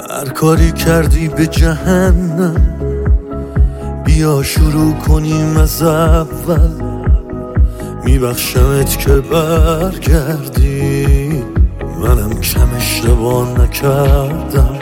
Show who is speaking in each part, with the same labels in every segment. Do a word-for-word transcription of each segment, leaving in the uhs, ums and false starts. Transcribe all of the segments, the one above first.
Speaker 1: هر کاری کردی به جهنم، بیا شروع کنیم از اول. میبخشمت که برگردی، منم کم اشتباه نکردم.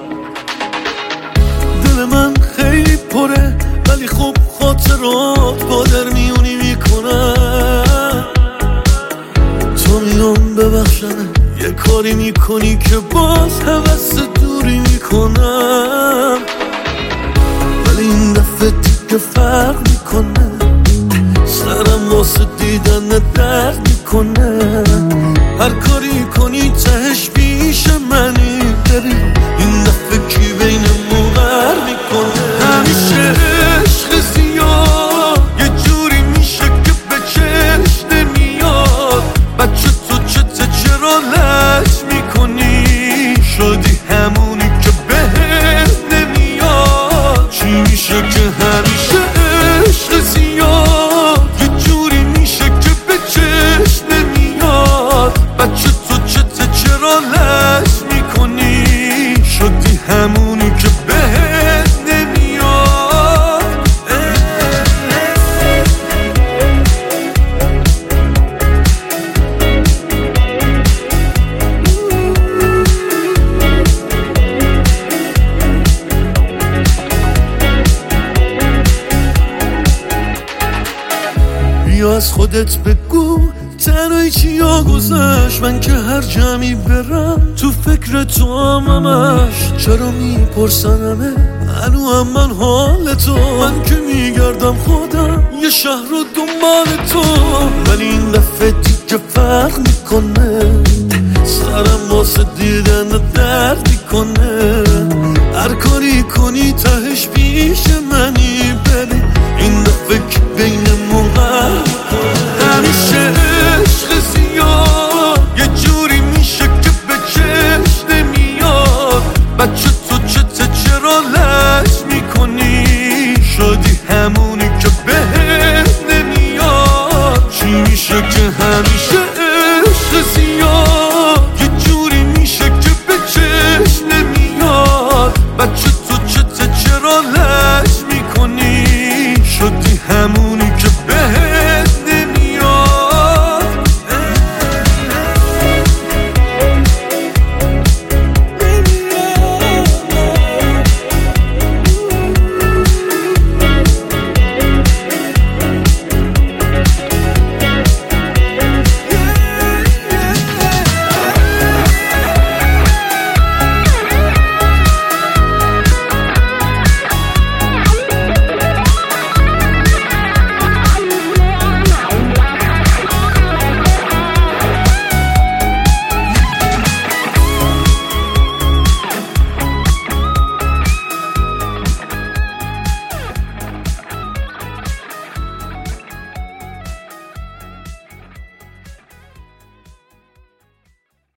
Speaker 1: دل من خیلی پره ولی خب خاطرات با در میونی میکنم. تو میام ببخشم یه کاری میکنی که باز هوس دوری میکنم، ولی این دفعه دیگه فرق میکنه. سرم واسه دیدن درد میکنه. هر کاری کنی تهش پیش منی. ببین این دفعه کی بینمون غر میکنه. همیشه عشق زیاد یه جوری میشه که به چشم نمیاد. بچه تو چته چرا لج میکنی؟ شدی همونی که بهت نمیاد. چی میشه که همیشه عشق زیاد یه جوری میشه که به چشم نمیاد. بچه تو چته چرا لج میکنی؟ شدی همونی که بهت نمیاد. بیا از خودت بگو تنهایی چیا گذشت. من که هر جمعی برم تو فکر تو هم همش. چرا میپرسن همه هنو هم من حال تو؟ من که میگردم خودم یه شهر رو دنبال تو، ولی این دفعه دیگه فرق میکنه. سرم واسه دیدن